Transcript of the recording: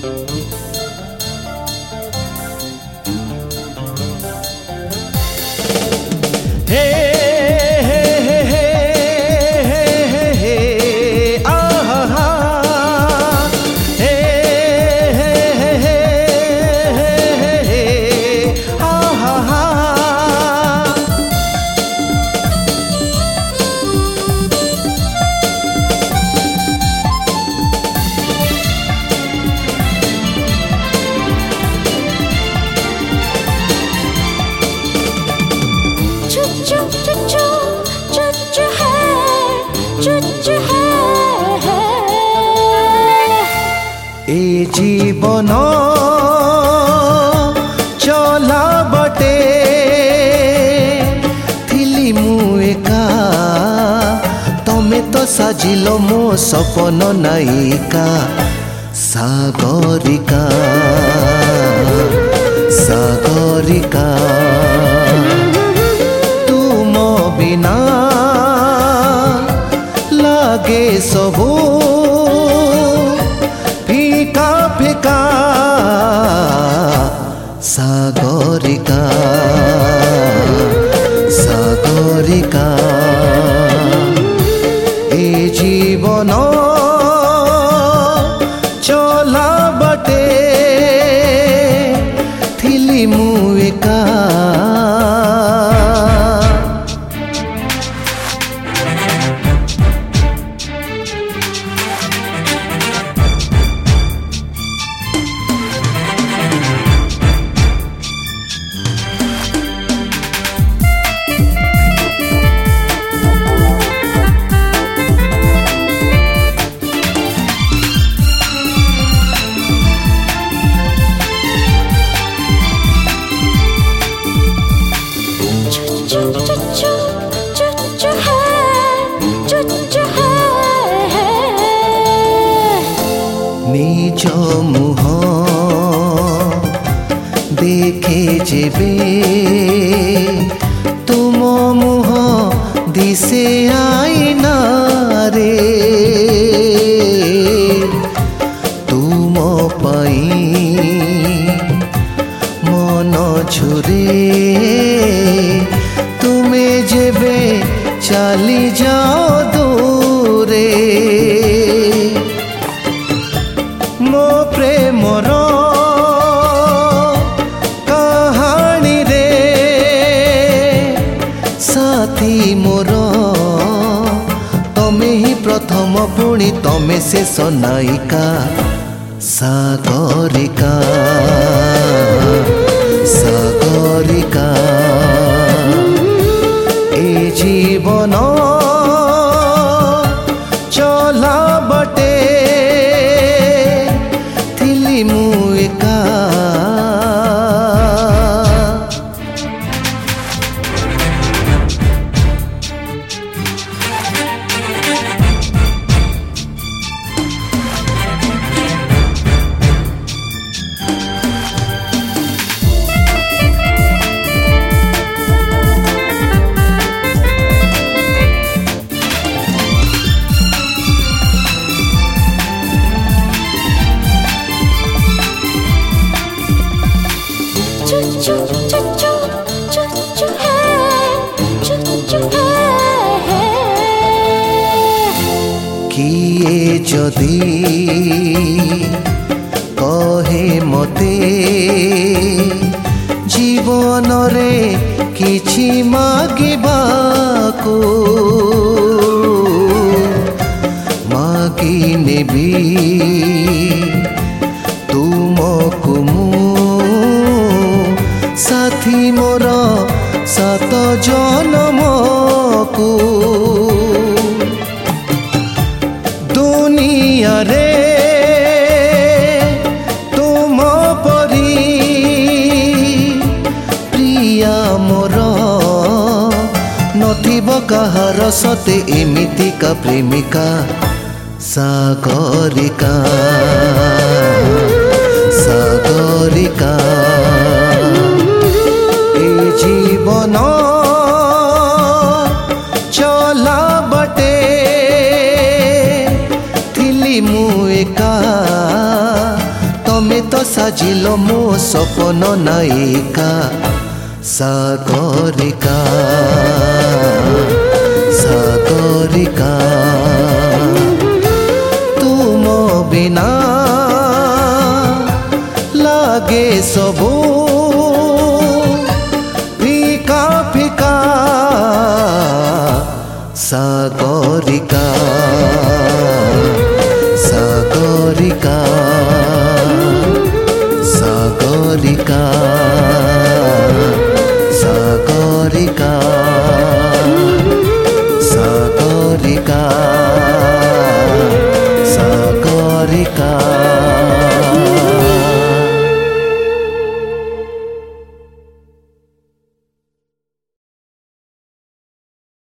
ए जीवन चला बटे थिली मु एका तमे तो साजिल मो सपन नायिका सागरिका सागरिका तुम बिना लागे सबू फीका फीका सागरिका सागरिका ए जीवन चला बटे थिली मु एका निज मुह देखे जेबे तुम मुह दिसे आईना रे तुम पाई मन छुरे तुमे जेबे चली जाओ दूरे मो प्रेमर कहानी रे साथी मोर तमे ही प्रथम पुणी तमे शेष नायिका सागरिका सागरिका ए जीवन चला बटे थिली मु एका किए जदि कहे मते जीवन रे किछि मागिबाको मागी नेबी तुमको मु साथी मोर सात जन्मको दुनिया रे तुम परी प्रिया मोर नथिब कहार सते एमितिका प्रेमिका सागरिका सागरिका ए जीवन चला बटे थिली मु एका तमे तो साजिल मो सपन नायिका सागरिका सागरिका तुम बिना लागे सबु